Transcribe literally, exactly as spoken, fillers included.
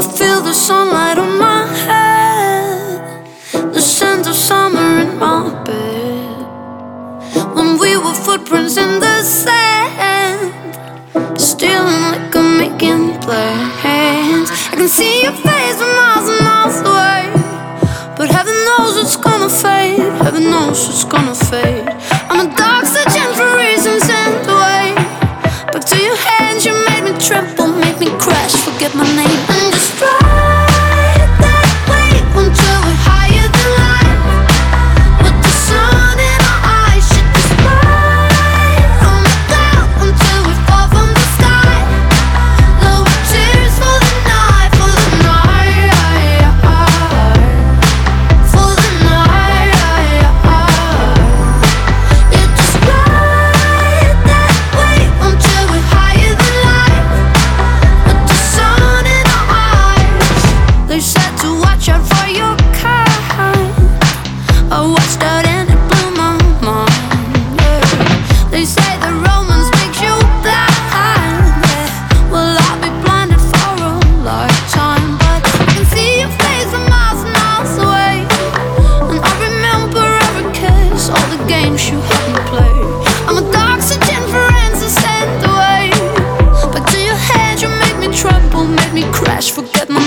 feel the sunlight on my head, the scent of summer in my bed. When we were footprints in the sand, stealing liquor, making plans. I can see your face from miles and miles away, but heaven knows it's gonna fade. Heaven knows it's gonna fade. I'm a dog searching for reasons and the way back to your hands. You made me tremble, made me crash, forget my name, and just ride that wave until we're higher than life. With the sun in our eyes, shit just ride on the cloud until we fall from the sky. Low tears for the night, for the night, for the night. Yeah, just ride that wave until we're higher than life. With the sun in our eyes. They said to watch out for your kind. I watched out and it blew my mind. Yeah. They say the romance makes you blind. Yeah. Well, I'll be blinded for a lifetime, but I can see your face from miles and miles away, and I remember every kiss, all the games you had me play. I'm a dog searching for answers and the way back to your head. You made me tremble, made me crash, forget my